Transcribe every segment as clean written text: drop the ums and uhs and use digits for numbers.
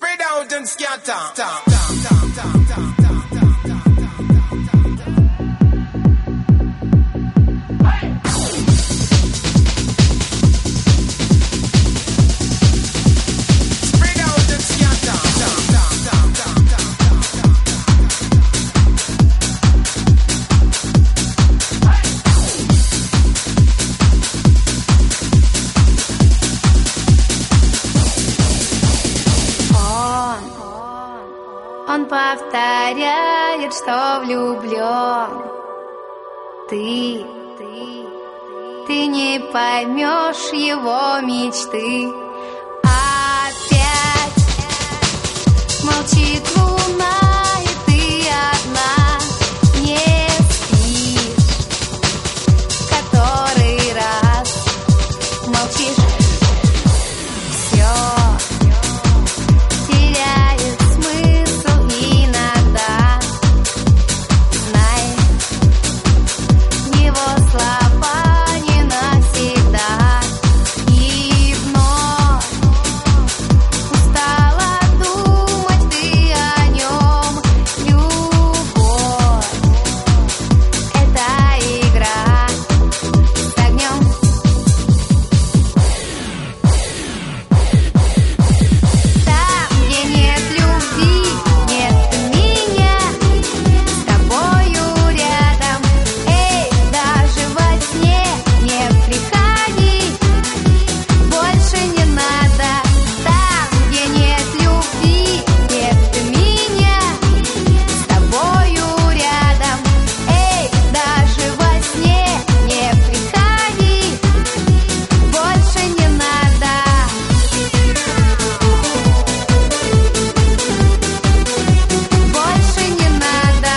Spread out and scatter. Он повторяет, что влюблен. Ты не поймешь его мечты. Опять молчит луна, и ты одна не спишь. Который раз молчишь, все теряет смысл иногда. Знай, его слова не навсегда. И вновь устала думать ты о нем. Любовь — это игра с огнем. Там, где нет любви, нет меня с тобою рядом. Эй, даже во сне не приходи, больше не надо. Там, где нет любви, нет меня с тобою рядом. Эй, даже во сне не приходи, больше не надо. Больше не надо.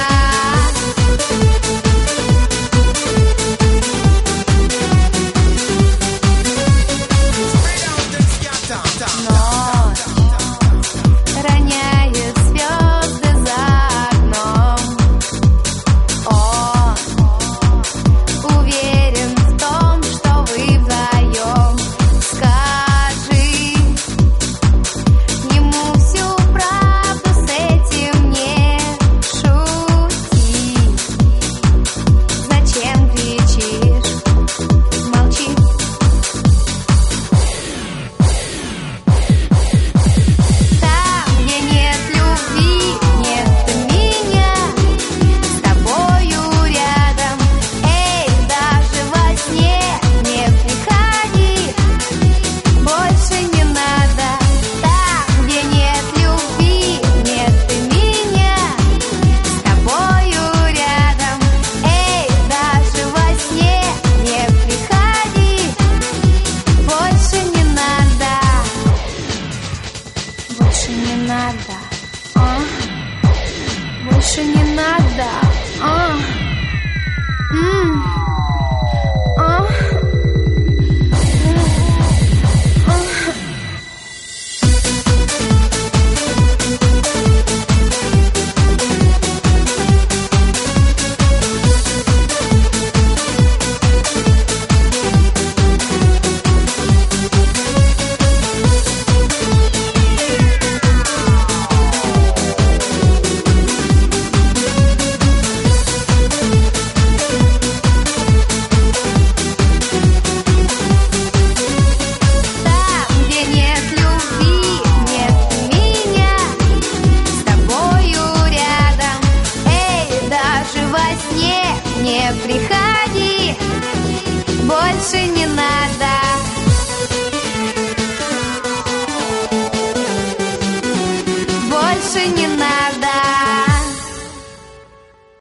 Ночь роняет звезды за окном. Он уверен в том, что вы вдвоем. Скажи ему всю правду, с этим не шути. Зачем кричишь? Молчи. Там, где нет любви, нет меня с тобою рядом. Эй, даже во сне не приходи, больше не надо. Там, где нет любви, нет меня с тобою рядом. Эй, даже во сне не приходи, больше не надо. Больше не надо, больше не надо, м, а. Там, где нет любви, нет меня с тобою рядом. Эй, даже во сне не приходи, больше не